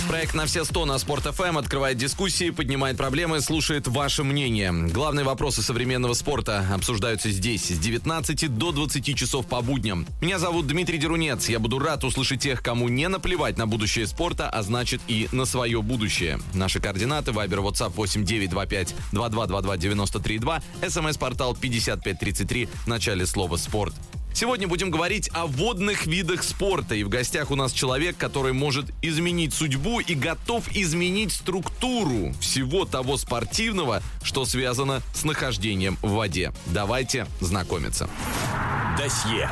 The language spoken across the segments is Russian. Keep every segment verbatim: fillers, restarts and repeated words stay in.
Проект «На все сто» на Спорт эф эм открывает дискуссии, поднимает проблемы, слушает ваше мнение. Главные вопросы современного спорта обсуждаются здесь с девятнадцати до двадцати часов по будням. Меня зовут Дмитрий Дерунец. Я буду рад услышать тех, кому не наплевать на будущее спорта, а значит и на свое будущее. Наши координаты: Вайбер, WhatsApp восемь девять два пять два два два два девяносто три два, СМС-портал пятьдесят пять тридцать три в начале слова «спорт». Сегодня будем говорить о водных видах спорта. И в гостях у нас человек, который может изменить судьбу и готов изменить структуру всего того спортивного, что связано с нахождением в воде. Давайте знакомиться. Досье.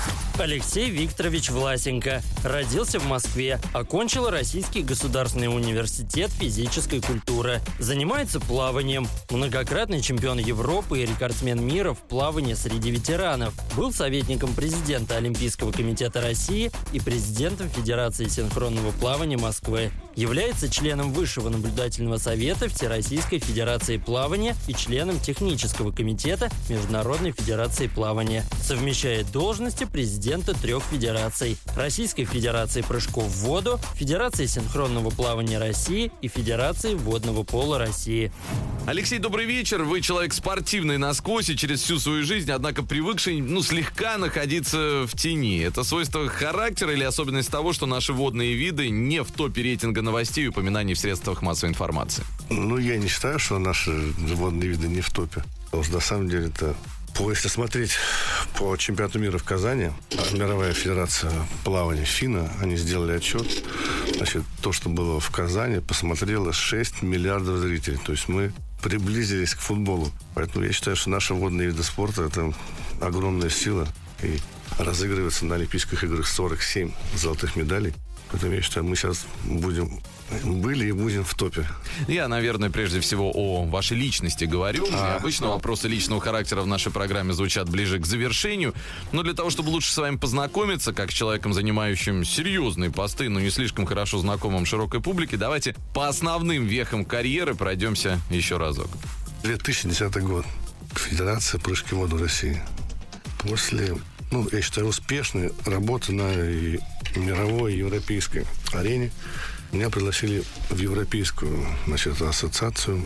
Алексей Викторович Власенко. Родился в Москве. Окончил Российский государственный университет физической культуры. Занимается плаванием. Многократный чемпион Европы и рекордсмен мира в плавании среди ветеранов. Был советником президента Олимпийского комитета России и президентом Федерации синхронного плавания Москвы. Является членом Высшего наблюдательного совета Всероссийской Федерации плавания и членом Технического комитета Международной Федерации плавания. Совмещает должности президента трех федераций: Российской Федерации прыжков в воду, Федерации синхронного плавания России и Федерации водного пола России. Алексей, добрый вечер. Вы человек спортивный насквозь и через всю свою жизнь, однако привыкший, ну, слегка находиться в тени. Это свойство характера или особенность того, что наши водные виды не в топе рейтинга новостей и упоминаний в средствах массовой информации? Ну, я не считаю, что наши водные виды не в топе. Потому что, на самом деле, это... Если смотреть по чемпионату мира в Казани, Мировая федерация плавания ФИНА, они сделали отчет. Значит, то, что было в Казани, посмотрело шесть миллиардов зрителей. То есть мы приблизились к футболу. Поэтому я считаю, что наши водные виды спорта – это огромная сила. И разыгрывается на Олимпийских играх сорок семь золотых медалей. Поэтому я считаю, мы сейчас будем... Были и будем в топе. Я, наверное, прежде всего о вашей личности говорю. А, Обычно да. вопросы личного характера в нашей программе звучат ближе к завершению. Но для того, чтобы лучше с вами познакомиться, как с человеком, занимающим серьезные посты, но не слишком хорошо знакомым широкой публике, давайте по основным вехам карьеры пройдемся еще разок. две тысячи десятый год. Федерация прыжки в воду России. После, ну, я считаю, успешной работы на мировой и европейской арене меня пригласили в Европейскую, значит, ассоциацию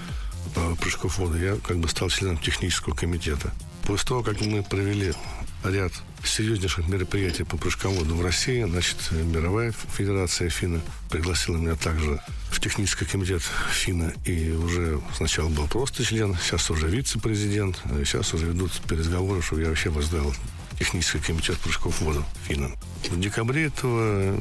э, прыжков в воду. Я как бы стал членом технического комитета. После того, как мы провели ряд серьезнейших мероприятий по прыжкам в воду в России, значит, Мировая федерация ФИНА пригласила меня также в технический комитет ФИНА. И уже сначала был просто член, сейчас уже вице-президент. И сейчас уже ведут переговоры, чтобы я вообще возглавил технический комитет прыжков в воду ФИНА. В декабре этого,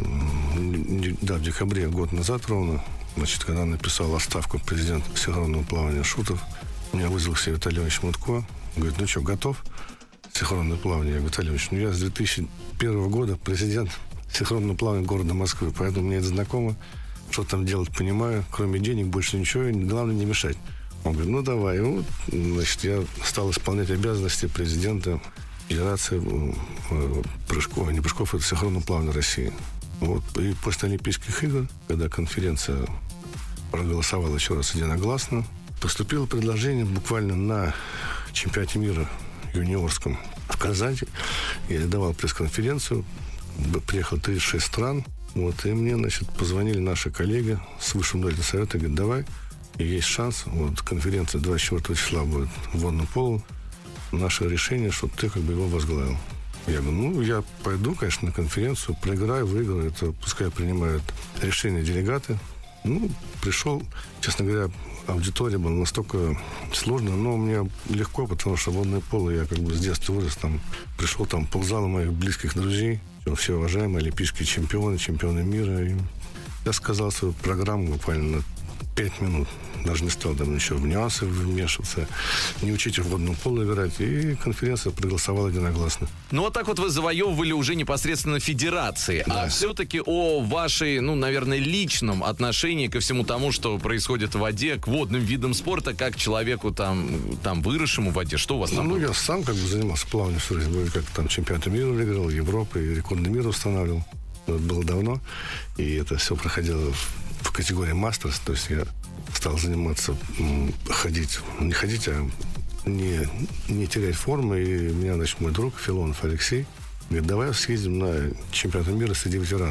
да, в декабре, год назад ровно, значит, когда написал отставку президент синхронного плавания Шутов, меня вызвал к себе Виталий Иванович Мутко. Говорит, ну что, готов? Синхронное плавание. Я говорю, Виталий Иванович, ну я с две тысячи первого года президент синхронного плавания города Москвы, поэтому мне это знакомо. Что там делать, понимаю. Кроме денег больше ничего, главное не мешать. Он говорит, ну давай. И вот, значит, я стал исполнять обязанности президента Федерации прыжков, не прыжков, это синхронного плавания России. Вот. И после Олимпийских игр, когда конференция проголосовала еще раз единогласно, поступило предложение буквально на чемпионате мира юниорском в Казани. Я давал пресс-конференцию, приехало тридцать шесть стран. Вот, и мне, значит, позвонили наши коллеги с Высшего наблюдательного совета, говорят, давай, и есть шанс, вот, конференция двадцать четвёртого числа будет в водном полу. Наше решение, что ты как бы его возглавил. Я говорю, ну, я пойду, конечно, на конференцию, проиграю, выиграю, это пускай принимают решения делегаты. Ну, пришел, честно говоря, аудитория была настолько сложная, но мне легко, потому что водное поло, я как бы с детства вырос, там, пришел, там, ползала моих близких друзей, все уважаемые олимпийские чемпионы, чемпионы мира. И я сказал свою программу буквально на пять минут. Даже не стал там еще в нюансы вмешиваться, не учите в водном поло играть. И конференция проголосовала единогласно. Ну, вот так вот вы завоевывали уже непосредственно федерации. Да. А все-таки о вашей, ну, наверное, личном отношении ко всему тому, что происходит в воде, к водным видам спорта, как человеку там, там выросшему в воде. Что у вас там Ну, было? я сам как бы занимался плаванием всю жизнь. Как там чемпионаты мира выиграл, Европы, и рекорды мира устанавливал. Это было давно. И это все проходило в, в категории мастерс. То есть я стал заниматься, ходить, не ходить, а не, не терять формы. И меня, значит, мой друг Филонов Алексей говорит, давай съездим на чемпионат мира среди ветеранов.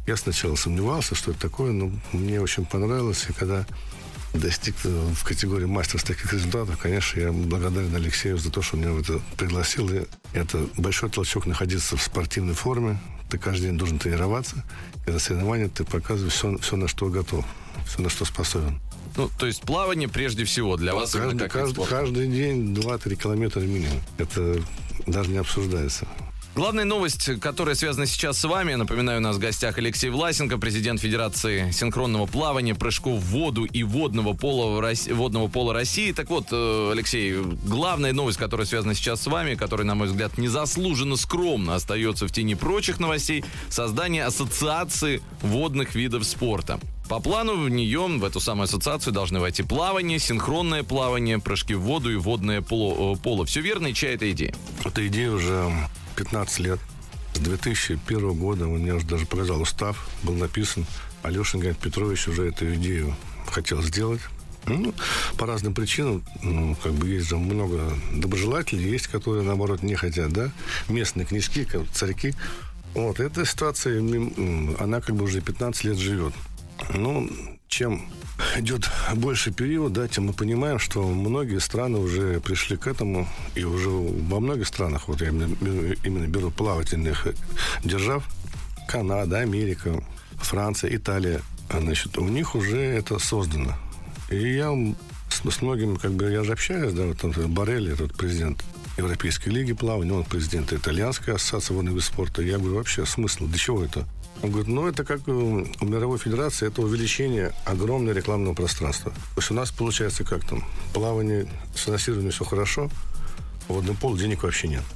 Я сначала сомневался, что это такое, но мне очень понравилось. И когда достиг в категории мастер таких результатов, конечно, я благодарен Алексею за то, что меня в это пригласил. И это большой толчок находиться в спортивной форме. Ты каждый день должен тренироваться. И на соревнованиях ты показываешь все, все, на что готов, все, на что способен. Ну, то есть плавание прежде всего для вас каждый, именно как каждый, вид спорта. Каждый день два-три километра минимум. Это даже не обсуждается. Главная новость, которая связана сейчас с вами, напоминаю, у нас в гостях Алексей Власенко, президент Федерации синхронного плавания, прыжков в воду и водного пола, водного пола России. Так вот, Алексей, главная новость, которая связана сейчас с вами, которая, на мой взгляд, незаслуженно скромно остается в тени прочих новостей, создание ассоциации водных видов спорта. По плану в нее, в эту самую ассоциацию, должны войти плавание, синхронное плавание, прыжки в воду и водное поло. поло. Все верно? И чья это идея? Эта идея уже пятнадцать лет. С две тысячи первого года у меня уже даже пролежал устав, был написан. Алешин Геннадий Петрович уже эту идею хотел сделать. Ну, по разным причинам, ну, как бы есть же много доброжелателей, есть, которые, наоборот, не хотят, да. Местные князьки, как царьки. Вот, эта ситуация, она как бы уже пятнадцать лет живет. Ну, чем идет больше период, да, тем мы понимаем, что многие страны уже пришли к этому, и уже во многих странах, вот я именно, именно беру плавательных держав, Канада, Америка, Франция, Италия, значит, у них уже это создано. И я с, с многими, как бы, я же общаюсь, да, вот там Борелли, этот президент Европейской лиги плавания, он президент Итальянской ассоциации водных видов спорта. Я говорю, вообще смысл, для чего это? Он говорит, ну, это как у мировой федерации, это увеличение огромного рекламного пространства. То есть у нас получается как там, плавание, с финансированием все хорошо, а водный пол денег вообще нет.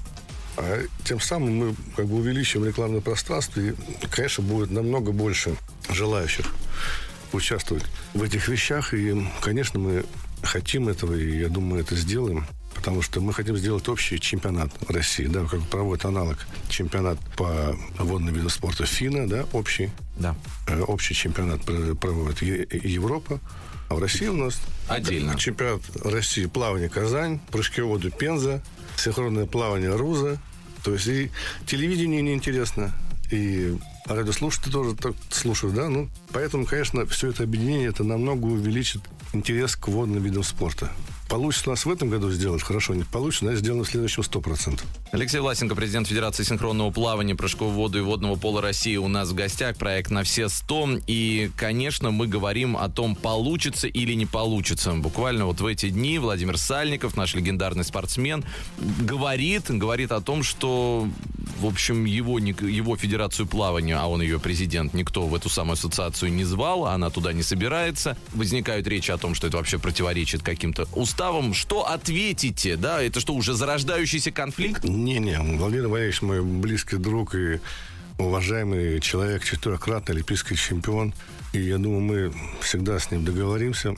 А тем самым мы как бы увеличиваем рекламное пространство, и, конечно, будет намного больше желающих участвовать в этих вещах. И, конечно, мы хотим этого, и я думаю, это сделаем. Потому что мы хотим сделать общий чемпионат России, да, как проводит аналог чемпионат по водным видам спорта ФИНА, да, общий. Да. Э, общий чемпионат проводит е- Европа, а в России у нас отдельно чемпионат России плавание Казань, прыжки в воду Пенза, синхронное плавание Руза. То есть и телевидение неинтересно, и радиослушатели тоже так слушают, да, ну, поэтому, конечно, все это объединение, это намного увеличит интерес к водным видам спорта. Получится у нас в этом году сделать, хорошо, не получится, но сделано в следующем сто процентов. Алексей Власенко, президент Федерации синхронного плавания, прыжков в воду и водного пола России, у нас в гостях, проект «На все сто». И, конечно, мы говорим о том, получится или не получится. Буквально вот в эти дни Владимир Сальников, наш легендарный спортсмен, говорит, говорит о том, что, в общем, его, его Федерацию плавания, а он ее президент, никто в эту самую ассоциацию не звал, она туда не собирается. Возникают речи о том, что это вообще противоречит каким-то уставам. Что ответите, да? Это что, уже зарождающийся конфликт? Не-не, Владимир Валерьевич мой близкий друг и уважаемый человек, четырехкратный олимпийский чемпион. И я думаю, мы всегда с ним договоримся.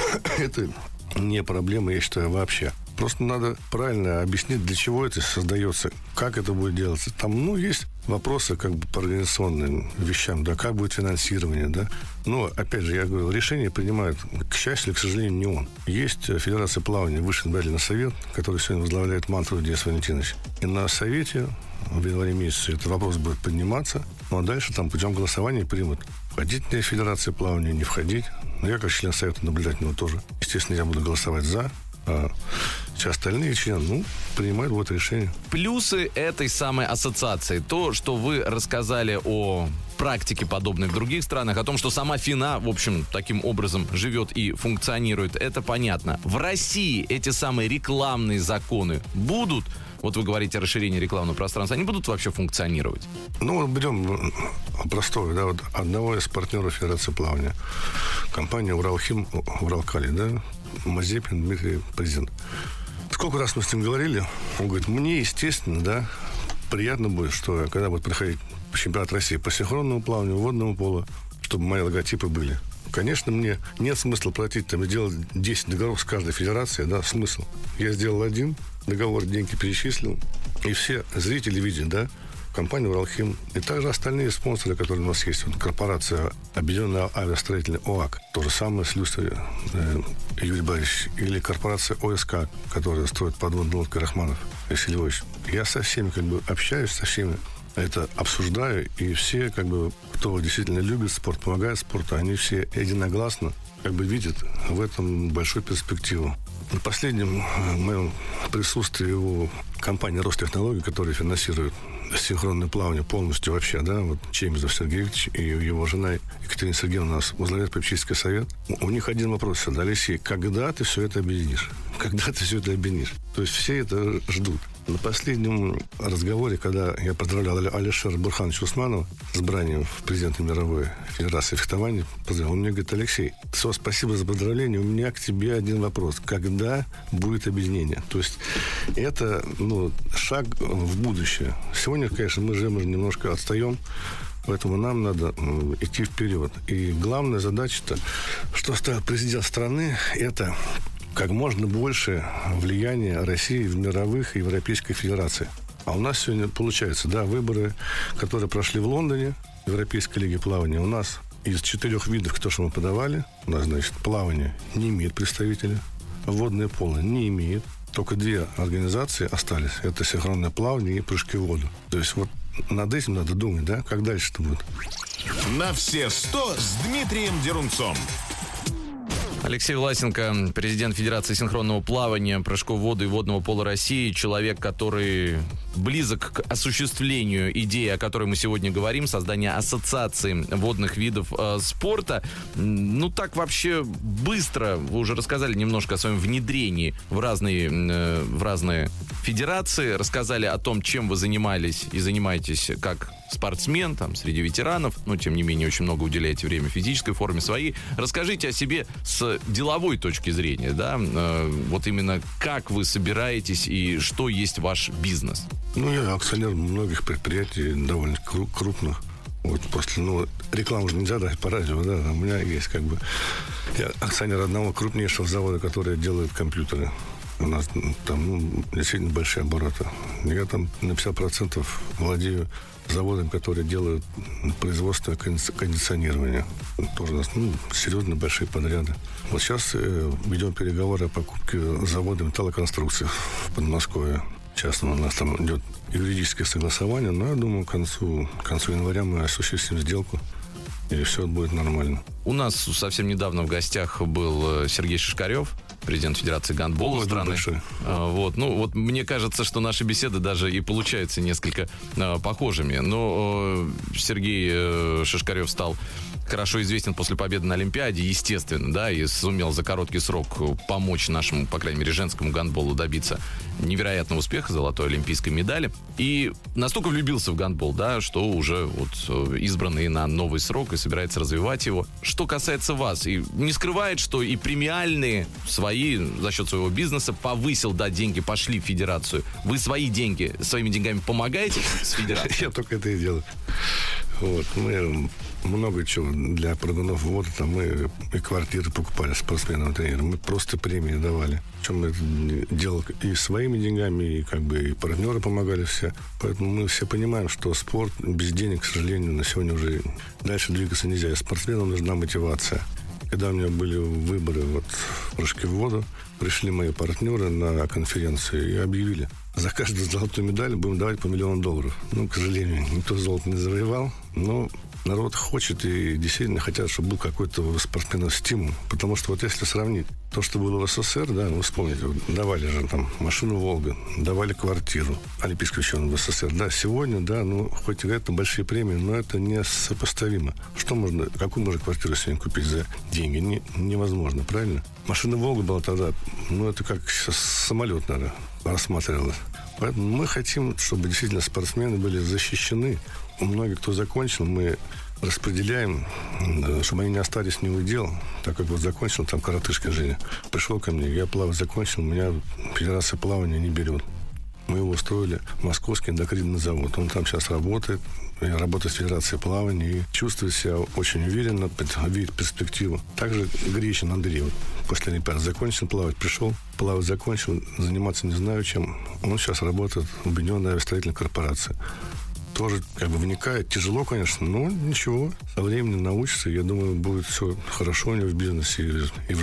Это не проблема, я считаю, вообще. Просто надо правильно объяснить, для чего это создается, как это будет делаться. Там, ну, есть вопросы как бы по организационным вещам, да, как будет финансирование, да. Но, опять же, я говорю, решение принимает, к счастью или к сожалению, не он. Есть Федерация плавания, Высший избирательный совет, который сегодня возглавляет Мантуров Денис Валентинович. И на совете в январе месяце этот вопрос будет подниматься, ну, а дальше там путем голосования примут, входить в Федерацию плавания, не входить. Но я, как член совета наблюдательного тоже, естественно, я буду голосовать за. А все остальные члены, ну, принимают вот решение. Плюсы этой самой ассоциации. То, что вы рассказали о практике подобной в других странах, о том, что сама ФИНА, в общем, таким образом живет и функционирует, это понятно. В России эти самые рекламные законы будут? Вот вы говорите о расширении рекламного пространства. Они будут вообще функционировать? Ну, вот берем простое, да, вот одного из партнеров Федерации плавания. Компания Уралхим, Уралкали, да, Мазепин Дмитрий, президент. Сколько раз мы с ним говорили, он говорит, мне, естественно, да, приятно будет, что когда будет проходить чемпионат России по синхронному плаванию, водному полу, чтобы мои логотипы были. Конечно, мне нет смысла платить там и делать десять договоров с каждой федерацией, да, смысл. Я сделал один договор, деньги перечислил, и все зрители видят, да, компания Уралхим, и также остальные спонсоры, которые у нас есть. Вот корпорация Объединенная авиастроительная ОАК, то же самое с Люстрой э, Юрий Борисович, или корпорация ОСК, которая строит подводные лодки Рахманов Василий Львович. Я со всеми как бы общаюсь, со всеми это обсуждаю, и все, как бы, кто действительно любит спорт, помогает спорту, они все единогласно, как бы, видят в этом большую перспективу. На последнем моем присутствии у компании «Ростехнологии», которая финансирует синхронное плавание полностью вообще, да, вот Чемизов Сергей Викторович и его жена Екатерина Сергеевна у нас возглавляет попечительский совет. У них один вопрос всегда: Алексей, когда ты все это объединишь? Когда ты все это объединишь? То есть все это ждут. На последнем разговоре, когда я поздравлял Алишера Бурхановича Усманова с избранием в президенты мировой федерации фехтования, поздравил, он мне говорит: Алексей, все, спасибо за поздравление, у меня к тебе один вопрос. Когда будет объединение? То есть это, ну, шаг в будущее. Сегодня, конечно, мы же немножко отстаем, поэтому нам надо идти вперед. И главная задача-то, что ставит президент страны, это как можно больше влияния России в мировых и европейских федерациях. А у нас сегодня получается, да, выборы, которые прошли в Лондоне, в Европейской лиге плавания. У нас из четырех видов, то, что мы подавали, у нас, значит, плавание не имеет представителя, водное поло не имеет. Только две организации остались. Это синхронное плавание и прыжки в воду. То есть вот над этим надо думать, да, как дальше-то будет. На все сто с Дмитрием Дерунцом. Алексей Власенко, президент Федерации синхронного плавания, прыжков в воду и водного пола России, человек, который близок к осуществлению идеи, о которой мы сегодня говорим, создания ассоциации водных видов э, спорта. Ну, так вообще быстро, вы уже рассказали немножко о своем внедрении в разные, э, в разные федерации, рассказали о том, чем вы занимались и занимаетесь как спортсмен, там, среди ветеранов, но, тем не менее, очень много уделяете время физической форме своей. Расскажите о себе с деловой точки зрения, да, э, вот именно как вы собираетесь и что есть ваш бизнес? Ну, я акционер многих предприятий, довольно крупных. Вот после, ну, рекламу же нельзя дать по радио, да, у меня есть, как бы, я акционер одного крупнейшего завода, который делает компьютеры. У нас там, ну, действительно большие обороты. Я там на пятьдесят процентов владею заводом, который делает производство кондиционирования. Тоже у нас, ну, серьезно большие подряды. Вот сейчас э, ведем переговоры о покупке завода металлоконструкций в Подмосковье. Сейчас у нас там идет юридическое согласование, но я думаю, к концу, к концу января мы осуществим сделку, и все будет нормально. У нас совсем недавно в гостях был Сергей Шишкарев, президент Федерации гандбола О, страны. А, вот, ну, вот мне кажется, что наши беседы даже и получаются несколько а, похожими. Но а, Сергей а, Шишкарев стал хорошо известен после победы на Олимпиаде, естественно, да, и сумел за короткий срок помочь нашему, по крайней мере, женскому гандболу добиться невероятного успеха, золотой олимпийской медали. И настолько влюбился в гандбол, да, что уже вот избранный на новый срок и собирается развивать его. Что касается вас, и не скрывает, что и премиальные свои за счет своего бизнеса повысил, да, деньги пошли в федерацию. Вы свои деньги, своими деньгами помогаете с федерацией? Я только это и делаю. Вот, мы много чего для прыгунов в воду, там мы и квартиры покупали спортсменам, тренерам, мы просто премии давали. Причем мы это делали и своими деньгами, и как бы и партнеры помогали все. Поэтому мы все понимаем, что спорт без денег, к сожалению, на сегодня уже дальше двигаться нельзя. И спортсменам нужна мотивация. Когда у меня были выборы вот в прыжке в воду, пришли мои партнеры на конференцию и объявили: за каждую золотую медаль будем давать по миллиону долларов. Ну, к сожалению, никто золото не завоевал, но народ хочет и действительно хотят, чтобы был какой-то у спортсменов стимул. Потому что вот если сравнить то, что было в СССР, да, вы вспомните, вот давали же там машину «Волга», давали квартиру олимпийскую ученую в СССР. Да, сегодня, да, ну, хоть и это большие премии, но это не сопоставимо. Что можно, какую можно квартиру сегодня купить за деньги? Не, невозможно, правильно? Машина «Волга» была тогда, ну, это как сейчас самолет, наверное, рассматривалось. Поэтому мы хотим, чтобы действительно спортсмены были защищены. У многих, кто закончил, мы распределяем, чтобы они не остались ни у дел, так как вот закончил там коротышка Женя. Пришел ко мне, я плавать закончил, меня Федерация плавания не берет. Мы его устроили в Московский эндокринный завод. Он там сейчас работает, работает в Федерации плавания и чувствует себя очень уверенно, видит перспективу. Также Гречин Андрей, вот после Олимпиады закончил плавать, пришел, плавать закончил, заниматься не знаю чем. Он сейчас работает в Объединенной авиастроительной корпорации. Тоже как бы вникает. Тяжело, конечно, но ничего. Со временем научится. Я думаю, будет все хорошо у него в бизнесе и в жизни.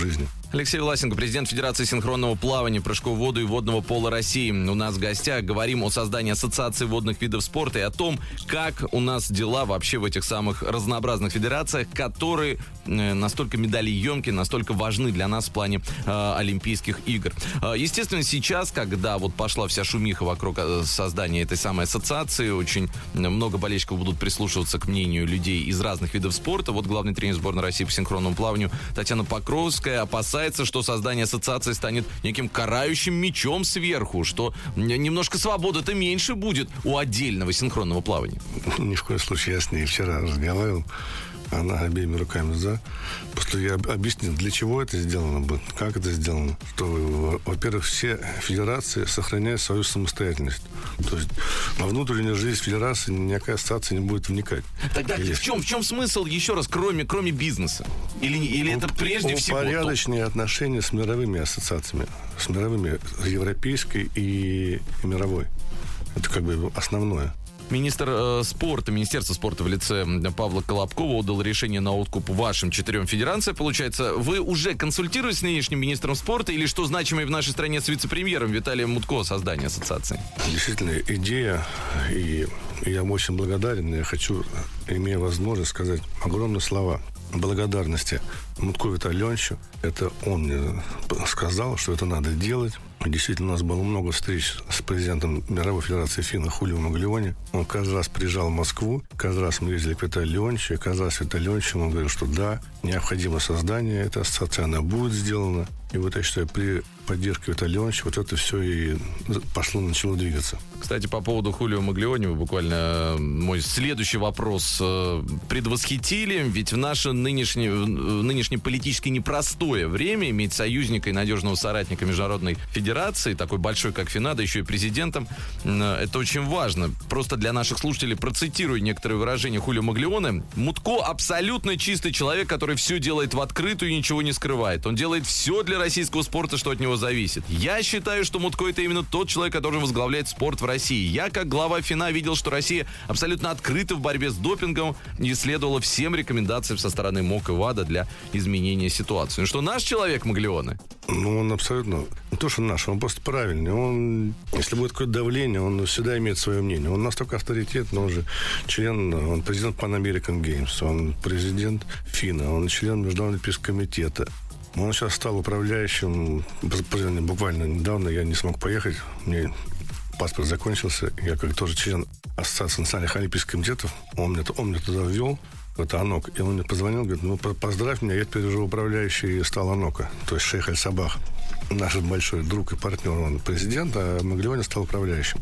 Алексей Власенко, президент Федерации синхронного плавания, прыжков в воду и водного пола России. У нас в гостях говорим о создании ассоциации водных видов спорта и о том, как у нас дела вообще в этих самых разнообразных федерациях, которые настолько медалеемкие, настолько важны для нас в плане э, Олимпийских игр. Э, естественно, сейчас, когда вот пошла вся шумиха вокруг создания этой самой ассоциации, очень много болельщиков будут прислушиваться к мнению людей из разных видов спорта. Вот главный тренер сборной России по синхронному плаванию Татьяна Покровская опасается, что создание ассоциации станет неким карающим мечом сверху, что немножко свободы-то меньше будет у отдельного синхронного плавания. Ни в коем случае, я с ней вчера разговаривал. Она обеими руками за. После я объяснил, для чего это сделано будет, как это сделано. Что, во-первых, все федерации сохраняют свою самостоятельность. То есть во внутреннюю жизнь федерации никакая ассоциация не будет вникать. Тогда или... в, чем, в чем смысл, еще раз, кроме, кроме бизнеса? Или, или это прежде всего... Упорядочные отношения с мировыми ассоциациями. С мировыми, европейской и, и мировой. Это как бы основное. Министр э, спорта, Министерство спорта в лице Павла Колобкова отдал решение на откуп вашим четырем федерациям. Получается, вы уже консультируетесь с нынешним министром спорта или, что значимое в нашей стране, с вице-премьером Виталием Мутко о создании ассоциации? Действительно, идея, и я очень благодарен, я хочу, имея возможность, сказать огромные слова благодарности Мутко Виталию Леонидовичу. Это он мне сказал, что это надо делать. Действительно, у нас было много встреч с президентом Мировой Федерации ФИНА Хулио Маглиони. Он каждый раз приезжал в Москву, каждый раз мы ездили к Виталию Леонидовичу, и каждый раз Виталий Леонидович ему говорил, что да, необходимо создание этой ассоциации, она будет сделана. И вот я считаю, при поддержке Виталия Леонидовича вот это все и пошло, начало двигаться. Кстати, по поводу Хулио Маглиони, вы буквально мой следующий вопрос предвосхитили, ведь в наше нынешнее, нынешнее политически непростое время иметь союзника и надежного соратника Международной Федерации, такой большой, как ФИНА, да еще и президентом, это очень важно. Просто для наших слушателей процитирую некоторые выражения Хулио Маглиони. Мутко абсолютно чистый человек, который все делает в открытую и ничего не скрывает. Он делает все для российского спорта, что от него зависит. Я считаю, что Мутко — это именно тот человек, который возглавляет спорт в России. Я, как глава ФИНА, видел, что Россия абсолютно открыта в борьбе с допингом и следовала всем рекомендациям со стороны МОК и ВАДА для изменения ситуации. Ну что, наш человек Маглиони? Ну, он абсолютно... Не то, что наш, он просто правильный. Он, если будет какое-то давление, он всегда имеет свое мнение. Он настолько авторитетный, он же член, он президент Pan American Games, он президент ФИНА, он член Международного олимпийского комитета. Он сейчас стал управляющим, буквально недавно я не смог поехать, мне паспорт закончился, я как тоже член Ассоциации национальных олимпийских комитетов, он меня, он меня туда ввел, в это АНОК, и он мне позвонил, говорит, ну поздравь меня, я теперь уже управляющий и стал АНОКа, то есть Шейх Аль-Сабах, наш большой друг и партнер, он президент, а Маглиони стал управляющим.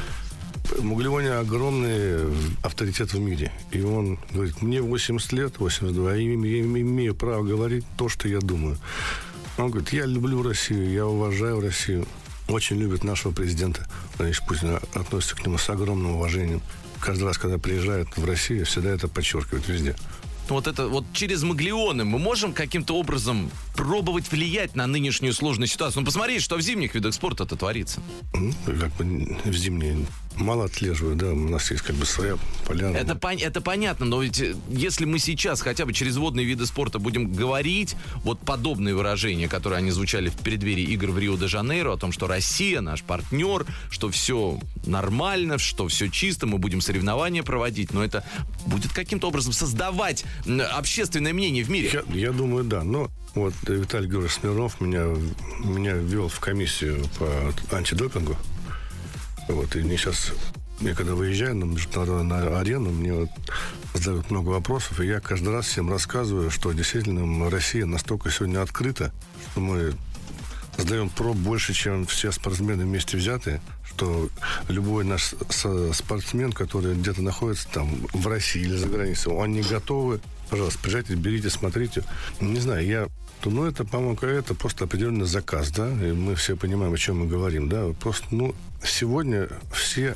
Маглиони огромный авторитет в мире. И он говорит, мне восемьдесят лет, восемьдесят два, я имею право говорить то, что я думаю. Он говорит, я люблю Россию, я уважаю Россию. Очень любит нашего президента. Значит, Путин относится к нему с огромным уважением. Каждый раз, когда приезжает в Россию, всегда это подчеркивает везде. Вот это вот через Маглиони мы можем каким-то образом пробовать влиять на нынешнюю сложную ситуацию. Ну, посмотрите, что в зимних видах спорта это творится. Ну, как бы в зимние мало отслеживаю, да, у нас есть как бы своя поляна. Это, пон- это понятно, но ведь если мы сейчас хотя бы через водные виды спорта будем говорить, вот подобные выражения, которые они звучали в преддверии игр в Рио-де-Жанейро, о том, что Россия наш партнер, что все нормально, что все чисто, мы будем соревнования проводить, но это будет каким-то образом создавать общественное мнение в мире. Я, я думаю, да, но вот Виталий Георгиевич Смирнов меня, меня ввел в комиссию по антидопингу. Вот, и мне сейчас, я когда выезжаю на международную арену, мне вот задают много вопросов, и я каждый раз всем рассказываю, что действительно Россия настолько сегодня открыта, что мы сдаем проб больше, чем все спортсмены вместе взятые, что любой наш спортсмен, который где-то находится там в России или за границей, они готовы, пожалуйста, приезжайте, берите, смотрите. Не знаю, я... Ну, это, по-моему, это просто определенный заказ, да, и мы все понимаем, о чем мы говорим, да, просто, ну, сегодня все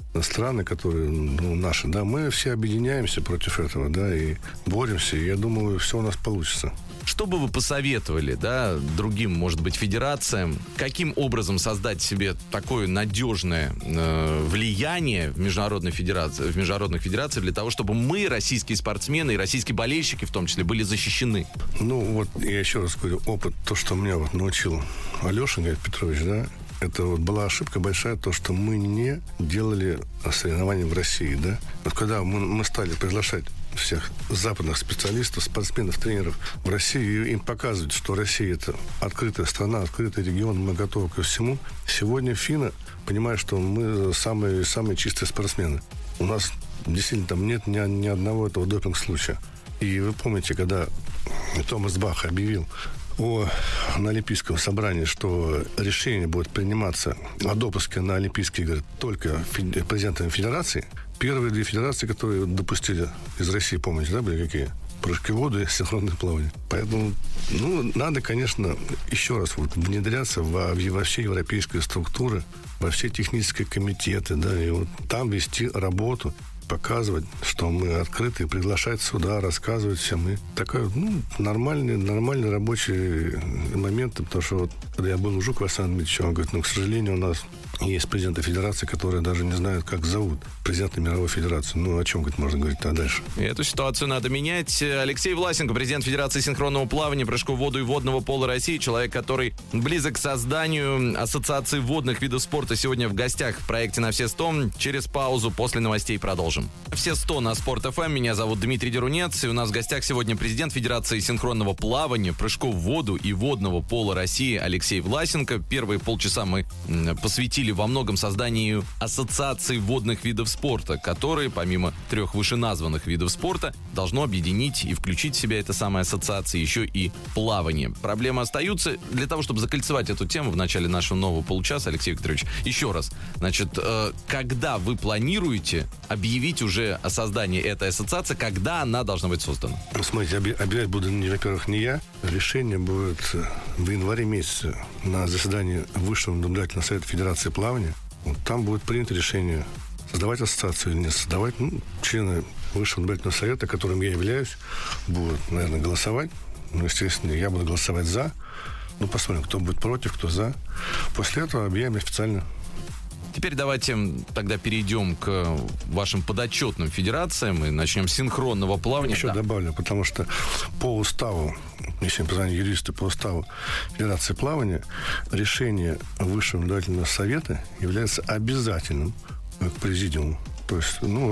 страны, которые, ну, наши, да, мы все объединяемся против этого, да, и боремся, и я думаю, все у нас получится. Что бы вы посоветовали, да, другим, может быть, федерациям, каким образом создать себе такое надежное э, влияние в международной федерации, в международных федерациях для того, чтобы мы, российские спортсмены и российские болельщики, в том числе, были защищены? Ну, вот я еще раз говорю, опыт, то, что меня вот научил Алеша Петрович, да, это вот была ошибка большая, то, что мы не делали соревнования в России, да. Вот когда мы, мы стали приглашать всех западных специалистов, спортсменов, тренеров в Россию, и им показывать, что Россия — это открытая страна, открытый регион, мы готовы ко всему. Сегодня финны понимают, что мы самые, самые чистые спортсмены. У нас действительно там нет ни, ни одного этого допинг-случая. И вы помните, когда Томас Бах объявил о, на Олимпийском собрании, что решение будет приниматься о допуске на Олимпийские игры только фи- президентами федерации, первые две федерации, которые допустили из России, помните, да, были какие? Прыжки в воду и синхронное плавание. Поэтому, ну, надо, конечно, еще раз вот внедряться во, во все европейские структуры, во все технические комитеты, да, и вот там вести работу, показывать, что мы открыты, приглашать сюда, рассказывать всем. И такой, ну, нормальный, нормальный рабочий момент, потому что вот, когда я был у Жукова Александра Дмитриевича, он говорит, ну, к сожалению, у нас есть президенты федерации, которые даже не знают, как зовут президента мировой федерации. Ну, о чем, говорит, можно говорить тогда дальше? И эту ситуацию надо менять. Алексей Власенко, президент Федерации синхронного плавания, прыжков в воду и водного пола России, человек, который близок к созданию Ассоциации водных видов спорта, сегодня в гостях в проекте «На все сто». Через паузу после новостей продолжим. Все сто на Спорт эф эм. Меня зовут Дмитрий Дерунец. И у нас в гостях сегодня президент Федерации синхронного плавания, прыжков в воду и водного пола России Алексей Власенко. Первые полчаса мы посвятили во многом созданию Ассоциации водных видов спорта, которые, помимо трех вышеназванных видов спорта, должно объединить и включить в себя эта самая ассоциация еще и плавание. Проблемы остаются. Для того, чтобы закольцевать эту тему в начале нашего нового получаса, Алексей Викторович, еще раз, значит, э, когда вы планируете объявить уже о создании этой ассоциации, когда она должна быть создана? Смотрите, объявлять буду, во-первых, не я. Решение будет в январе месяце на заседании Высшего наблюдательного совета Федерации плавания. Вот там будет принято решение, создавать ассоциацию или не создавать. Ну, члены Высшего наблюдательного совета, которым я являюсь, будут, наверное, голосовать. Ну, естественно, я буду голосовать за. Ну, посмотрим, кто будет против, кто за. После этого объявим официально. Теперь давайте тогда перейдем к вашим подотчетным федерациям и начнем с синхронного плавания. Еще да. добавлю, потому что по уставу, если я позвоню юристу, по уставу Федерации плавания, решение Высшего наблюдательного совета является обязательным к президиуму. То есть, ну,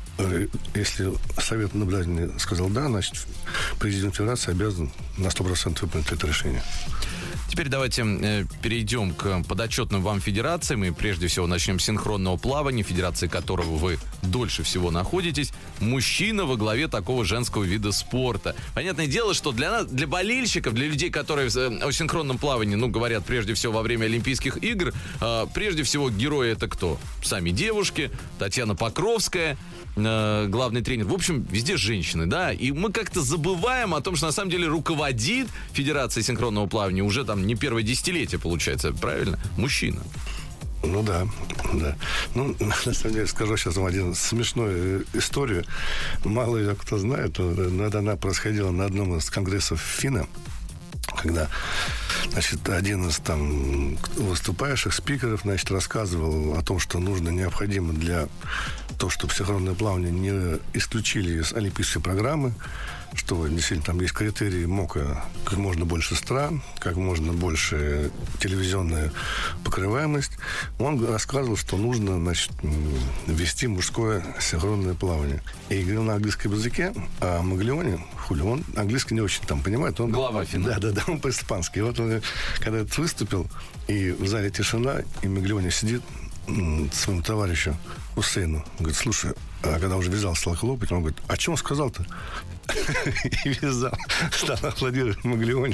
если совет наблюдательный сказал да, значит, президиум Федерации обязан на сто процентов выполнить это решение. Теперь давайте э, перейдем к подотчетным вам федерациям. И прежде всего начнем с синхронного плавания, федерации которого вы дольше всего находитесь. Мужчина во главе такого женского вида спорта. Понятное дело, что для нас, для болельщиков, для людей, которые э, о синхронном плавании, ну, говорят прежде всего во время Олимпийских игр, э, прежде всего герои это кто? Сами девушки, Татьяна Покровская, э, главный тренер. В общем, везде женщины, да. И мы как-то забываем о том, что на самом деле руководит Федерацией синхронного плавания уже там не первое десятилетие, получается, правильно? Мужчина. Ну да, да. Ну, на самом деле, скажу сейчас вам один смешную историю. Мало ее кто знает, но это она происходила на одном из конгрессов ФИНА, когда, значит, один из там выступающих спикеров, значит, рассказывал о том, что нужно, необходимо для того, чтобы синхронное плавание не исключили из олимпийской программы, что действительно там есть критерии МОКа, как можно больше стран, как можно больше телевизионная покрываемость. Он рассказывал, что нужно, значит, ввести мужское синхронное плавание. И говорил на английском языке, а Маглиони, Хулио, он английский не очень там понимает. Он, Глава ФИНА. Да, да, да, он по-испански. И вот он, когда этот выступил, и в зале тишина, и Маглиони сидит своему товарищу Хусейну, говорит, слушай, а когда уже вязал, стал хлопать, он говорит, а что он сказал-то? И вязал, стал аплодировать Маглиони.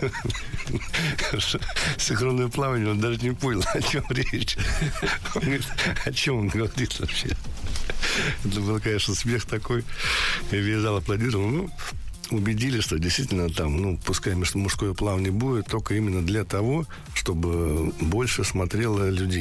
Синхронное плавание, он даже не понял, о чем речь. Он говорит, о чем он говорит вообще? Это был, конечно, смех такой. И вязал, аплодировал. Ну, убедили, что действительно там, ну, пускай мужское плавание будет, только именно для того, чтобы больше смотрело людей.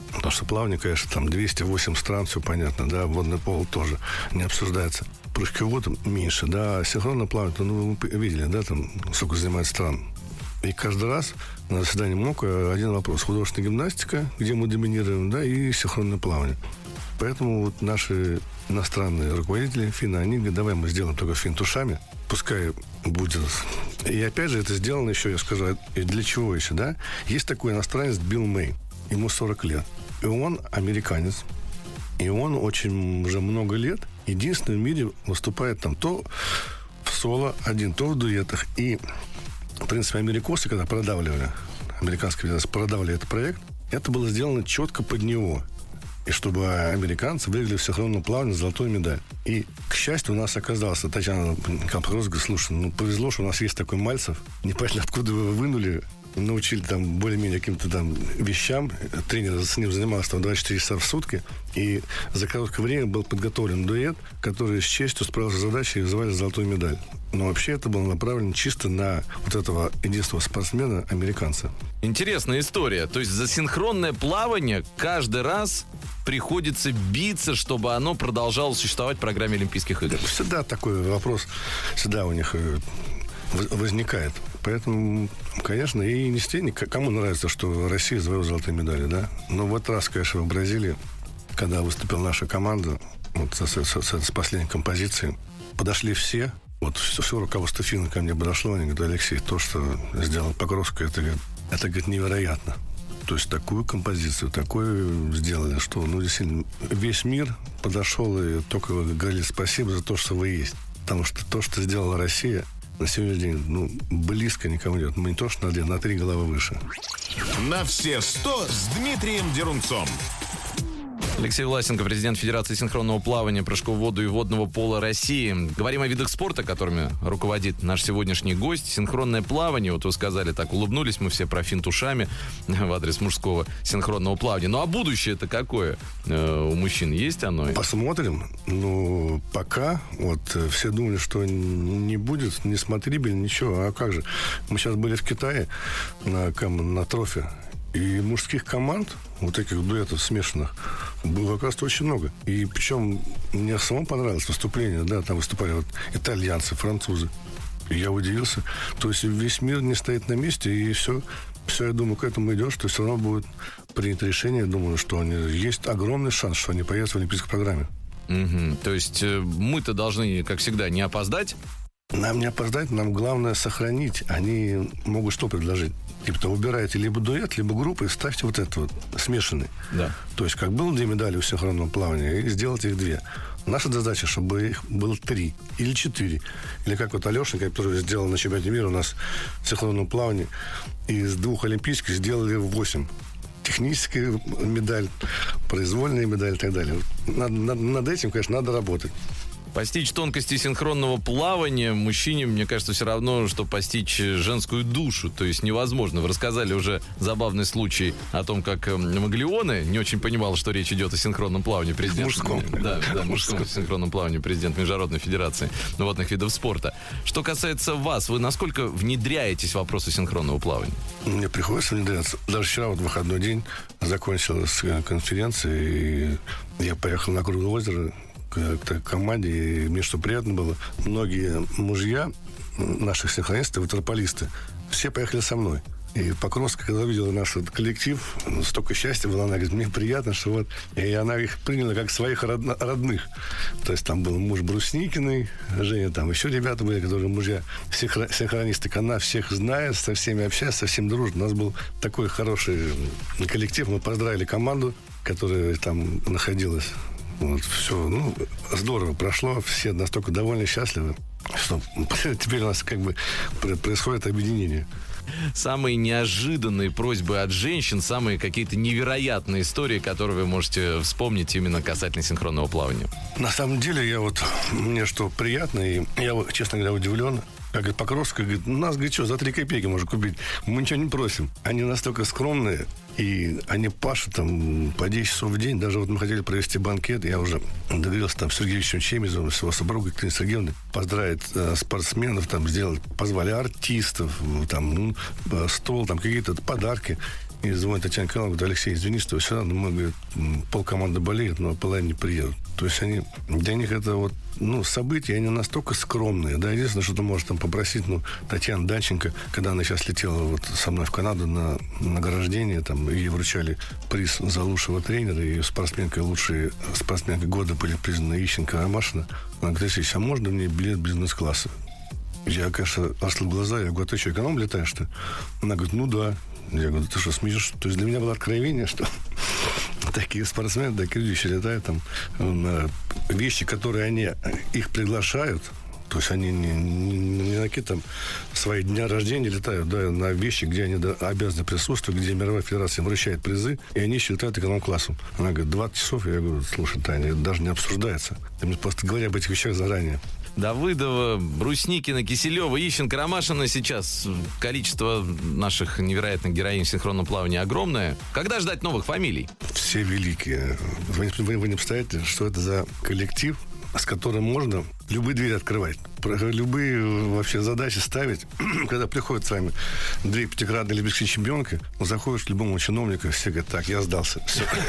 Потому что плавание, конечно, там двести восемь стран, все понятно, да, водный пол тоже не обсуждается. Прыжки в воду меньше, да, синхронное плавание, ну, вы видели, да, там, сколько занимает стран. И каждый раз на заседании МОКа один вопрос. Художественная гимнастика, где мы доминируем, да, и синхронное плавание. Поэтому вот наши иностранные руководители финны, они говорят, давай мы сделаем только финтушами, пускай будет. И опять же, это сделано еще, я скажу, и для чего еще, да? Есть такой иностранец Билл Мэй, ему сорок лет. И он американец. И он очень уже много лет единственный в мире выступает там то в соло один, то в дуэтах. И, в принципе, америкосы, когда продавливали, американские федерации продавливали этот проект, это было сделано четко под него. И чтобы американцы выиграли в синхронном плавании золотую медаль. И, к счастью, у нас оказался Татьяна Капрос, говорит, слушай, ну, повезло, что у нас есть такой Мальцев. Непонятно, откуда вы его вынули. Научили там более-менее каким-то там вещам. Тренер с ним занимался там двадцать четыре часа в сутки. И за короткое время был подготовлен дуэт, который с честью справился с задачей и вызывали золотую медаль. Но вообще это было направлено чисто на вот этого единственного спортсмена, американца. Интересная история. То есть за синхронное плавание каждый раз приходится биться, чтобы оно продолжало существовать в программе Олимпийских игр. Всегда такой вопрос, всегда у них возникает. Поэтому, конечно, и не стенник. Кому нравится, что Россия завоевала золотые медали, да? Но в этот раз, конечно, в Бразилии, когда выступила наша команда, вот с, с, с, с последней композицией, подошли все. Вот все, все руководство финна ко мне подошло, они говорят, Алексей, то, что сделал Покровская, это, это, говорит, невероятно. То есть такую композицию, такое сделали, что, ну, действительно, весь мир подошел и только говорили спасибо за то, что вы есть. Потому что то, что сделала Россия, на сегодняшний день, ну, близко никому нет. Мы не то, что на две, на три головы выше. На все сто с Дмитрием Дерунцом. Алексей Власенко, президент Федерации синхронного плавания, прыжков в воду и водного пола России. Говорим о видах спорта, которыми руководит наш сегодняшний гость. Синхронное плавание, вот вы сказали, так улыбнулись мы все про финт ушами в адрес мужского синхронного плавания. Ну а будущее-то какое э, у мужчин? Есть оно? Посмотрим. Ну, пока вот все думали, что не будет ни смотрибель, ничего. А как же? Мы сейчас были в Китае на, на трофе. И мужских команд, вот таких дуэтов смешанных, было, оказывается, очень много. И причем мне самому понравилось выступление, да, там выступали вот итальянцы, французы. И я удивился. То есть весь мир не стоит на месте, и все, все, я думаю, к этому идет, что все равно будет принято решение. Я думаю, что они, есть огромный шанс, что они появятся в олимпийской программе. Угу. То есть мы-то должны, как всегда, не опоздать? Нам не опоздать, нам главное сохранить. Они могут что предложить? Типа, выбираете либо дуэт, либо группу и ставьте вот это вот, смешанный. Да. То есть, как было две медали у синхронного плавания, и сделайте их две. Наша задача, чтобы их было три или четыре. Или как вот Алешенька, который сделал на чемпионате мира у нас в синхронном плавании, из двух олимпийских сделали восемь. Техническая медаль, произвольная медаль и так далее. Над, над, над этим, конечно, надо работать. Постичь тонкости синхронного плавания мужчине, мне кажется, все равно, что постичь женскую душу. То есть невозможно. Вы рассказали уже забавный случай о том, как Маглионе не очень понимал, что речь идет о синхронном плавании. Президент, мужском. Да, да, мужском синхронном плавании, президент Международной Федерации водных видов спорта. Что касается вас, вы насколько внедряетесь в вопросы синхронного плавания? Мне приходится внедряться. Даже вчера, вот выходной день, закончилась конференция, и я поехал на Круглое озеро к команде, и мне что приятно было, многие мужья наших синхронистов, ватерполисты, все поехали со мной. И Покровская, когда увидела наш коллектив, столько счастья было, она говорит, мне приятно, что вот... И она их приняла как своих родно- родных. То есть там был муж Брусникиной, Женя, там еще ребята были, которые мужья синхро- синхронисты. Она всех знает, со всеми общается, со всеми дружит. У нас был такой хороший коллектив. Мы поздравили команду, которая там находилась. Вот, все, ну, здорово прошло, все настолько довольны и счастливы, что теперь у нас как бы происходит объединение. Самые неожиданные просьбы от женщин, самые какие-то невероятные истории, которые вы можете вспомнить именно касательно синхронного плавания? На самом деле, я вот, мне что приятно, и я, честно говоря, удивлен. Как говорит Покровская, говорит, нас, говорит, что, за три копейки можно купить. Мы ничего не просим. Они настолько скромные, и они пашут там по десять часов в день. Даже вот мы хотели провести банкет, я уже договорился там с Сергеевичем Чемизовым, с его супругой Екатериной Сергеевной, поздравить э, спортсменов, там сделать, позвали артистов, там, ну, стол, там какие-то подарки. И звонит Татьяна Николаевна, говорит: Алексей, извини, что все равно мы, говорит, полкоманды болеет, но половина не приедут. То есть они, для них это вот, ну, события, они настолько скромные, да, единственное, что ты можешь там попросить, ну, Татьяна Данченко, когда она сейчас летела вот со мной в Канаду на награждение, там, ей вручали приз за лучшего тренера, и спортсменкой, лучшей спортсменкой года были признаны Ищенко и Ромашина. Она говорит: Алексей, а можно мне билет бизнес-класса? Я, конечно, раскрыл глаза, я говорю: ты что, эконом летаешь-то? Она говорит: ну да. Я говорю: ты что, смеешься? То есть для меня было откровение, что такие спортсмены, такие вещи летают там на вещи, которые они, их приглашают. То есть они не, не, не на какие там свои дня рождения летают, да, на вещи, где они да, обязаны присутствовать, где мировая федерация им вручает призы, и они еще летают эконом-классом. Она говорит: двадцать часов. Я говорю: слушай, Таня, это даже не обсуждается. Ты мне просто говори об этих вещах заранее. Давыдова, Брусникина, Киселева, Ищенко, Ромашина. Сейчас количество наших невероятных героинь синхронного плавания огромное. Когда ждать новых фамилий? Все великие. Вы, вы, вы не представляете, что это за коллектив, с которым можно любые двери открывать, любые вообще задачи ставить. Когда приходят с вами две пятикратные олимпийские чемпионки, заходишь к любому чиновнику, все говорят: так, я сдался.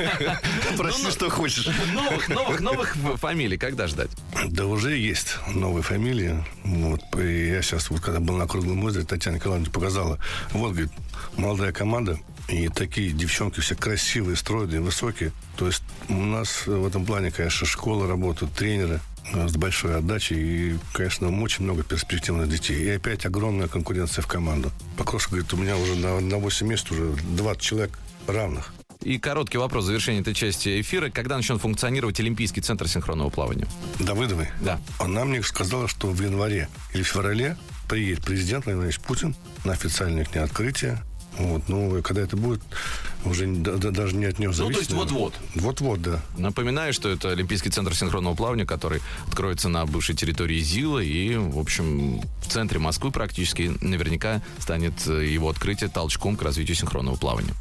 Прости, что хочешь. Новых, новых, новых фамилий когда ждать? Да уже есть новые фамилии. Вот. И я сейчас, вот, когда был на круглом озере, Татьяна Николаевна показала. Вот, говорит, молодая команда, и такие девчонки все красивые, стройные, высокие. То есть у нас в этом плане, конечно, школа работают, тренеры с большой отдачей. И, конечно, очень много перспективных детей. И опять огромная конкуренция в команду. Покровский говорит: у меня уже на, на восемь мест уже двадцать человек равных. И короткий вопрос в завершении этой части эфира. Когда начнет функционировать Олимпийский центр синхронного плавания? Давыдовой? Да. Она мне сказала, что в январе или феврале приедет президент Владимир Владимирович Путин на официальное к ней открытие. Вот, ну, когда это будет, уже да, да, даже не от нее зависит. Ну, то есть вот-вот. Вот-вот, да. Напоминаю, что это Олимпийский центр синхронного плавания, который откроется на бывшей территории ЗИЛа. И, в общем, в центре Москвы практически наверняка станет его открытие толчком к развитию синхронного плавания.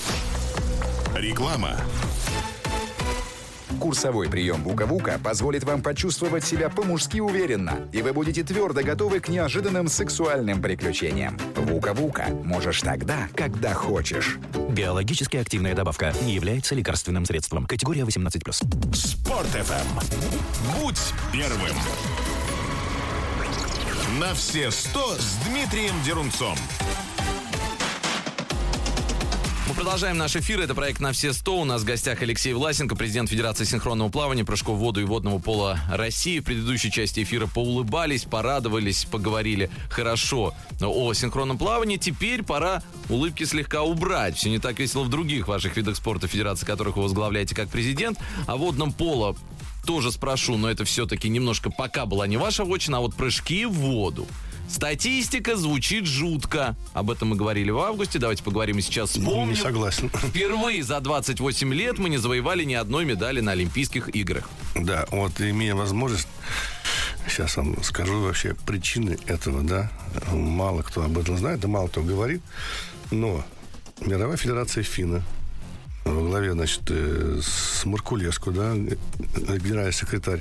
Реклама. Курсовой прием Вука-Вука позволит вам почувствовать себя по-мужски уверенно, и вы будете твердо готовы к неожиданным сексуальным приключениям. Вука-Вука можешь тогда, когда хочешь. Биологически активная добавка не является лекарственным средством. Категория восемнадцать плюс. Спорт-ФМ. Будь первым. На все сто с Дмитрием Дерунцом. Мы продолжаем наш эфир. Это проект «На все сто». У нас в гостях Алексей Власенко, президент Федерации синхронного плавания, прыжков в воду и водного пола России. В предыдущей части эфира поулыбались, порадовались, поговорили хорошо о синхронном плавании. Теперь пора улыбки слегка убрать. Все не так весело в других ваших видах спорта, федерации которых вы возглавляете как президент. О водном поло тоже спрошу, но это все-таки немножко пока была не ваша вотчина, а вот прыжки в воду. Статистика звучит жутко. Об этом мы говорили в августе. Давайте поговорим сейчас. Вспомним. Не согласен. Впервые за двадцать восемь лет мы не завоевали ни одной медали на Олимпийских играх. Да, вот имея возможность, сейчас вам скажу вообще причины этого, да. Мало кто об этом знает, да мало кто говорит. Но Мировая федерация ФИНА во главе, значит, с Маркулеску, да, генеральный секретарь,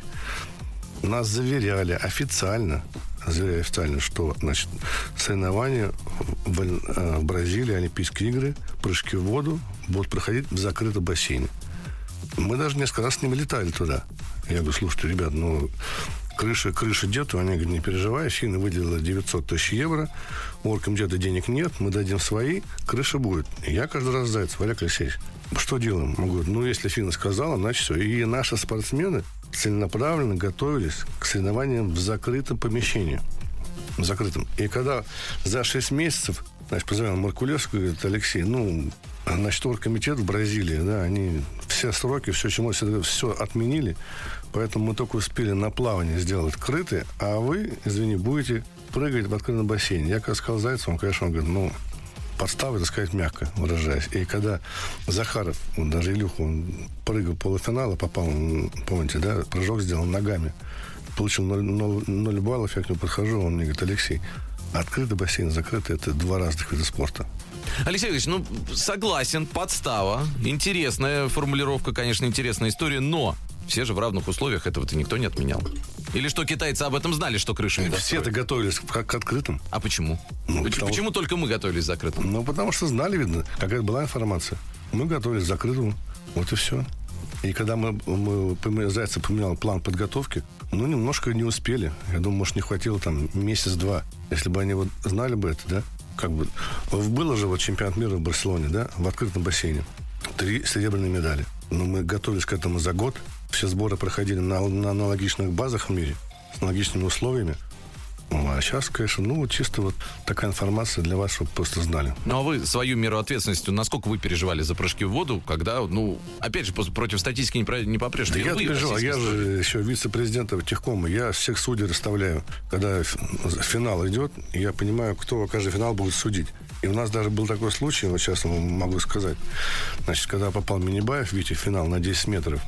нас заверяли официально, заверяли официально, что, значит, соревнования в, в Бразилии, Олимпийские игры, прыжки в воду будут проходить в закрытом бассейне. Мы даже несколько раз с ними летали туда. Я говорю: слушайте, ребят, ну, крыша, крыша дету. Они говорят: не переживай, Фина выделила девятьсот тысяч евро, у Оргкомитета денег нет, мы дадим свои, крыша будет. И я каждый раз зайцев: Олег Алексеевич, что делаем? Он говорит: ну, если Фина сказала, значит все. И наши спортсмены целенаправленно готовились к соревнованиям в закрытом помещении. В закрытом. И когда за шесть месяцев, значит, позвонил Маркулеску и говорит: Алексей, ну, значит, Оргкомитет в Бразилии, да, они все сроки, все, чему все, все отменили, поэтому мы только успели на плавание сделать крытые, а вы, извини, будете прыгать в открытом бассейне. Я когда сказал Зайцеву, он, конечно, он говорит: ну, подстава, так сказать, мягко выражаясь. И когда Захаров, он, даже Илюха, он прыгал полуфинала, попал, помните, да, прыжок сделал ногами, получил ноль баллов, я к нему подхожу, он мне говорит: Алексей, открытый бассейн, закрытый — это два разных вида спорта. Алексей Ильич, ну, согласен, подстава. Интересная формулировка, конечно, интересная история, но Все же в равных условиях, этого-то никто не отменял. Или что, китайцы об этом знали, что крышу не достроят? Все-то готовились к, к открытым. А почему? Ну, почему? Почему только мы готовились к закрытым? Ну, потому что знали, видно, какая была информация. Мы готовились к закрытому, вот и все. И когда мы, мы Зайцев поменял план подготовки, ну, немножко не успели. Я думаю, может, не хватило там месяц-два. Если бы они вот знали бы это, да, как бы... Было же вот чемпионат мира в Барселоне, да, в открытом бассейне. Три серебряные медали. Но мы готовились к этому за год. Все сборы проходили на, на аналогичных базах в мире, с аналогичными условиями. Ну, а сейчас, конечно, ну, чисто вот такая информация для вас, чтобы просто знали. Ну, а вы свою меру ответственности, насколько вы переживали за прыжки в воду, когда, ну, опять же, против статистики не, не попрешь? Да я переживал, я же еще вице-президент Техкома, я всех судей расставляю. Когда финал идет, я понимаю, кто каждый финал будет судить. И у нас даже был такой случай, вот сейчас могу сказать. Значит, когда попал Минибаев, Витя, в финал на десять метров,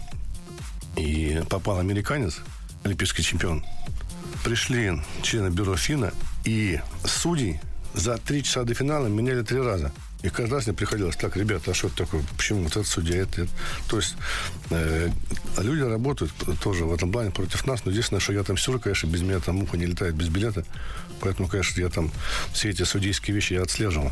и попал американец, олимпийский чемпион, пришли члены бюро ФИНА, и судей за три часа до финала меняли три раза. И каждый раз мне приходилось: так, ребята, а что это такое? Почему вот этот судья, это, это? То есть э, люди работают тоже в этом плане против нас. Но единственное, что я там сижу, конечно, без меня там муха не летает без билета. Поэтому, конечно, я там все эти судейские вещи я отслеживал.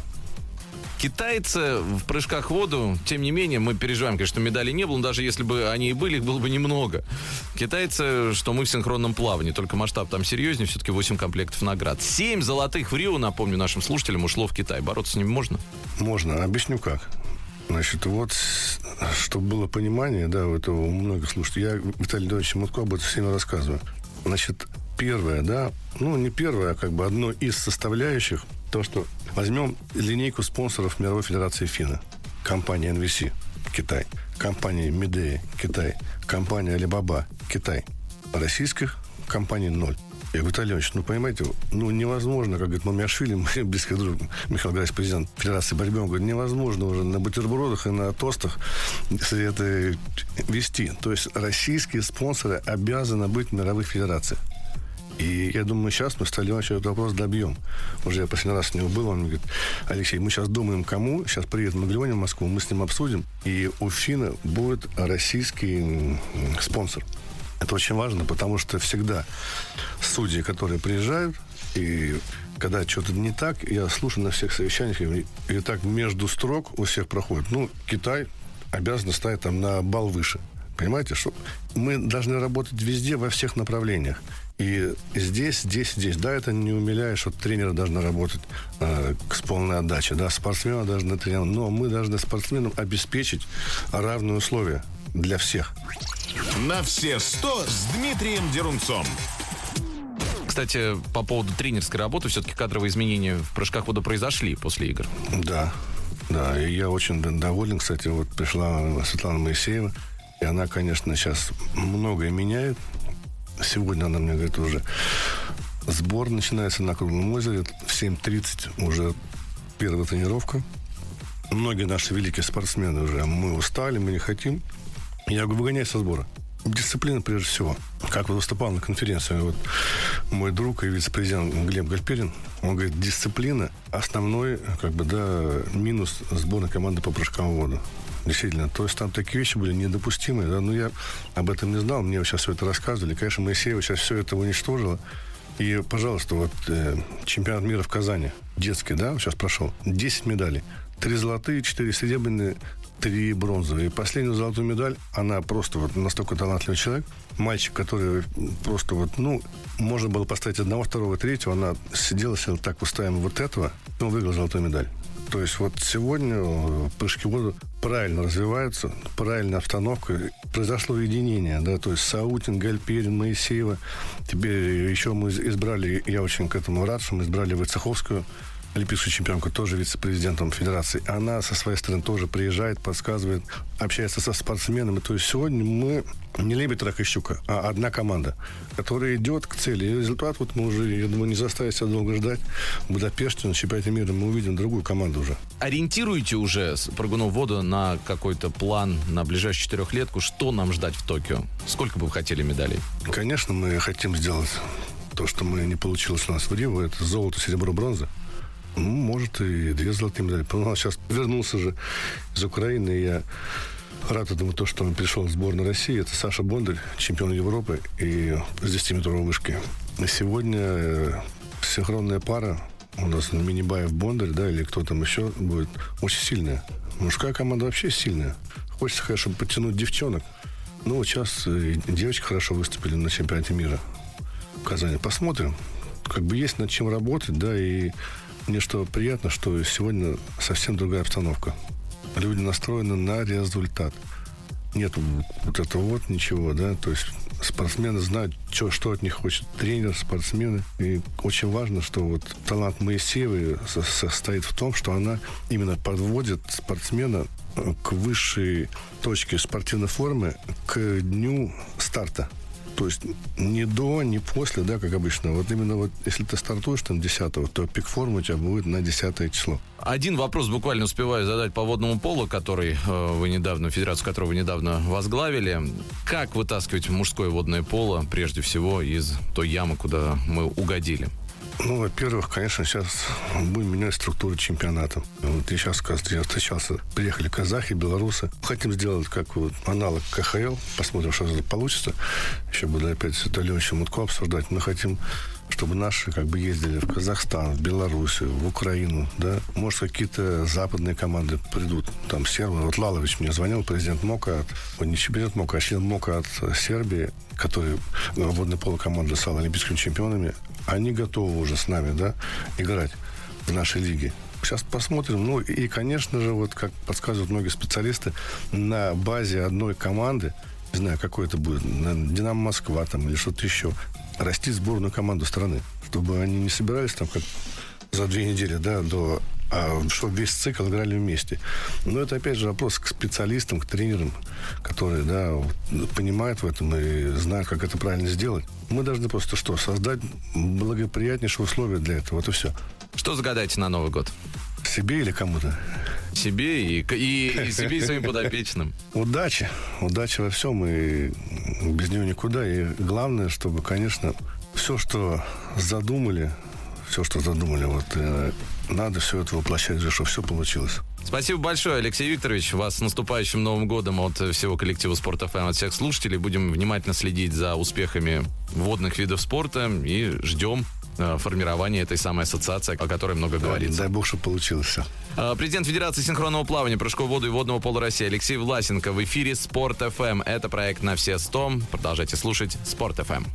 Китайцы в прыжках в воду, тем не менее, мы переживаем, конечно, медалей не было, но даже если бы они и были, их было бы немного. Китайцы, что мы в синхронном плавании, только масштаб там серьезнее, все-таки восемь комплектов наград. семь золотых в Рио, напомню нашим слушателям, ушло в Китай. Бороться с ними можно? Можно. Объясню как. Значит, вот, чтобы было понимание, да, у этого у многих слушателей, я Виталий Леонидович Мутко об этом всеми рассказываю. Значит, первое, да, ну, не первое, а как бы одно из составляющих, то, что возьмем линейку спонсоров Мировой Федерации ФИНА. Компания эн ви си, Китай. Компания Медея, Китай. Компания Алибаба, Китай. Российских компаний ноль. Я говорю: Виталий Леонидович, ну, понимаете, ну, невозможно, как говорит Мамиашвили, мой близкий друг Михаил Грайс, президент Федерации борьбы, он говорит, невозможно уже на бутербродах и на тостах это вести. То есть российские спонсоры обязаны быть в мировых федерациях. И я думаю, сейчас мы с Виталием Ивановичем этот вопрос добьем. Уже я последний раз у него был, он мне говорит: Алексей, мы сейчас думаем, кому. Сейчас приедет Маглиони в Москву, мы с ним обсудим. И у ФИНА будет российский спонсор. Это очень важно, потому что всегда судьи, которые приезжают, и когда что-то не так, я слушаю на всех совещаниях, и, и так между строк у всех проходит. Ну, Китай обязан ставить там на балл выше. Понимаете, что мы должны работать везде, во всех направлениях. И здесь, здесь, здесь. Да, это не умиляет, что тренеры должны работать э, с полной отдачей. Да, спортсмены должны тренировать. Но мы должны спортсменам обеспечить равные условия для всех. На все сто с Дмитрием Дерунцом. Кстати, по поводу тренерской работы, все-таки кадровые изменения в прыжках в воду произошли после игр. Да, да. И я очень доволен. Кстати, вот пришла Светлана Моисеева. И она, конечно, сейчас многое меняет. Сегодня она мне говорит, уже сбор начинается на Круглом озере. В семь тридцать уже первая тренировка. Многие наши великие спортсмены уже: мы устали, мы не хотим. Я говорю: выгоняй со сбора. Дисциплина прежде всего. Как вот выступал на конференции вот мой друг и вице-президент Глеб Гальперин, он говорит: дисциплина основной, как бы, да, минус сборной команды по прыжкам в воду. Действительно, то есть там такие вещи были недопустимые, да, но я об этом не знал, мне сейчас все это рассказывали. Конечно, Моисеева сейчас все это уничтожила. И, пожалуйста, вот э, чемпионат мира в Казани, детский, да, сейчас прошел, десять медалей. Три золотые, четыре серебряные, три бронзовые. И последнюю золотую медаль, она просто вот настолько талантливый человек, мальчик, который просто вот, ну, можно было поставить одного, второго, третьего, она сидела, сидела так, выставим вот этого, и он выиграл золотую медаль. То есть вот сегодня прыжки в воду правильно развиваются, правильная обстановка, произошло единение, да, то есть Саутин, Гальперин, Моисеева. Теперь еще мы избрали, я очень к этому рад, что мы избрали Войцеховскую, олимпийскую чемпионку, тоже вице-президентом федерации. Она со своей стороны тоже приезжает, подсказывает, общается со спортсменами. То есть сегодня мы не лебедь, рак и щука, а одна команда, которая идет к цели. И результат вот мы уже, я думаю, не заставить себя долго ждать. В Будапеште на чемпионате мира мы увидим другую команду уже. Ориентируете уже прыгунов в воду на какой-то план на ближайшую четырехлетку? Что нам ждать в Токио? Сколько бы вы хотели медалей? Конечно, мы хотим сделать то, что мы не получилось у нас в Рио. Это золото, серебро, бронза. Ну, может, и две золотые медали. Он сейчас вернулся же из Украины, и я Рад этому то, что он пришел в сборную России. Это Саша Бондарь, чемпион Европы и с десятиметровой вышки. И сегодня синхронная пара у нас Минибаев-Бондарь, да, или кто там еще будет, очень сильная. Мужская команда вообще сильная. Хочется, конечно, подтянуть девчонок. Ну, вот сейчас девочки хорошо выступили на чемпионате мира в Казани. Посмотрим. Как бы есть над чем работать, да, и мне что приятно, что сегодня совсем другая обстановка. Люди настроены на результат. Нет вот этого вот ничего, да, то есть спортсмены знают, что, что от них хочет тренер, спортсмены. И очень важно, что вот талант Моисеевой состоит в том, что она именно подводит спортсмена к высшей точке спортивной формы к дню старта. То есть не до, не после, да, как обычно. Вот именно вот, если ты стартуешь там десятого, то пик формы у тебя будет на десятое число. Один вопрос буквально успеваю задать по водному полу, который э, вы недавно, федерацию которого вы недавно возглавили. Как вытаскивать мужское водное поло, прежде всего, из той ямы, куда мы угодили? Ну, во-первых, конечно, сейчас будем менять структуру чемпионата. Вот я сейчас, я встречался, приехали казахи, белорусы. Хотим сделать как вот аналог ка ха эл. Посмотрим, что это получится. Еще буду опять с Виталиевичем Мутко обсуждать. Мы хотим, чтобы наши как бы ездили в Казахстан, в Белоруссию, в Украину, да. Может, какие-то западные команды придут. Там сербы. Вот Лалович мне звонил, президент МОКа, от, вот не президент МОКа, а член МОКа от Сербии, который водное поло команды стала олимпийскими чемпионами. Они готовы уже с нами, да, играть в нашей лиге. Сейчас посмотрим. Ну, и, конечно же, вот как подсказывают многие специалисты, на базе одной команды, не знаю, какой это будет, Динамо Москва там или что-то еще, расти сборную команду страны, чтобы они не собирались там как за две недели, да, до... А чтобы весь цикл играли вместе. Но это, опять же, вопрос к специалистам, к тренерам, которые, да, понимают в этом и знают, как это правильно сделать. Мы должны просто что? Создать благоприятнейшие условия для этого. Вот и все. Что загадаете на Новый год? Себе или кому-то? Себе и, и, и себе, и своим подопечным. Удачи. Удачи во всем. И без нее никуда. И главное, чтобы, конечно, все, что задумали, все, что задумали, вот надо все это воплощать, чтобы все получилось. Спасибо большое, Алексей Викторович. Вас с наступающим Новым годом от всего коллектива Спорт эф эм, от всех слушателей. Будем внимательно следить за успехами водных видов спорта и ждем э, формирования этой самой ассоциации, о которой много да, говорится. Дай бог, чтобы получилось все. Президент Федерации синхронного плавания, прыжковой воды и водного пола России Алексей Власенко в эфире Спорт эф эм. Это проект «На все сто». Продолжайте слушать Спорт эф эм.